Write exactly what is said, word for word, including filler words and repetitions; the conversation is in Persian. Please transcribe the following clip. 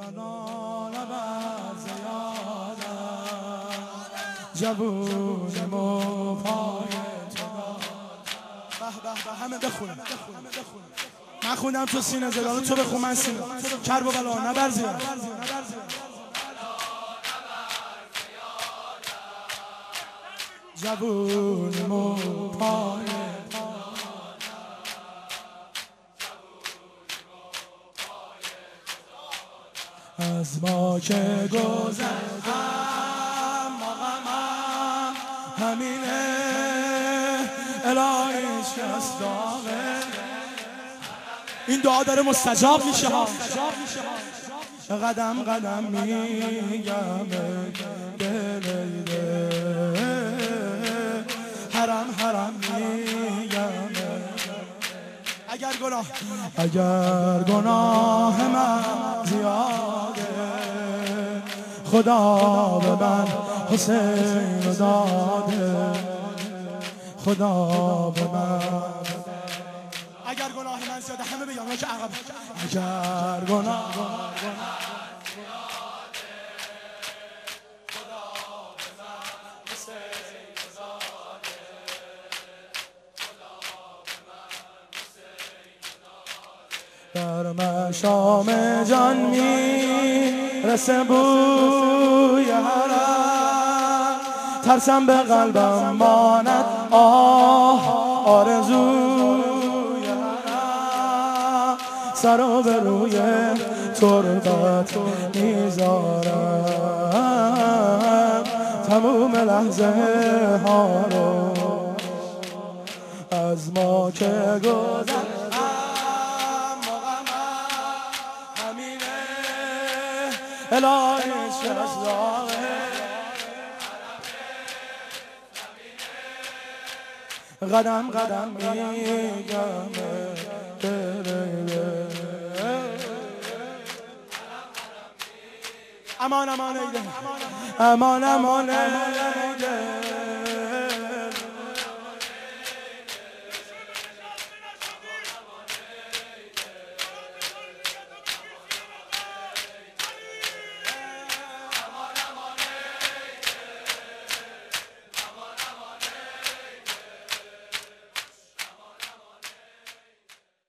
الان بر زیادم جوونیم و پای تو به به به همه بخونم من خوندم تو سینه زدانو تو بخون من سینه کرب و بلا نبر زیاد جوونیم و پای از ما که گذشتم مقامم همینه الهیش کس داغه این دعا داره مستجاب میشه ها قدم قدم میگم دلیده حرم حرم میگم اگر گناه اگر گناه من زیاده خدا به من حسین رو داده خدا به من اگر گناه من زیاده همه بگم که عقب اگر گناه در مشام جان میرسه بوی حرم ترسم به قلبم ماند آه آرزوی حرم سر رو به روی تربت میذارم تموم لحظه ها رو از ما که گذشت الهیش کس داغه قدم قدم میگم امان امان ایده امان امان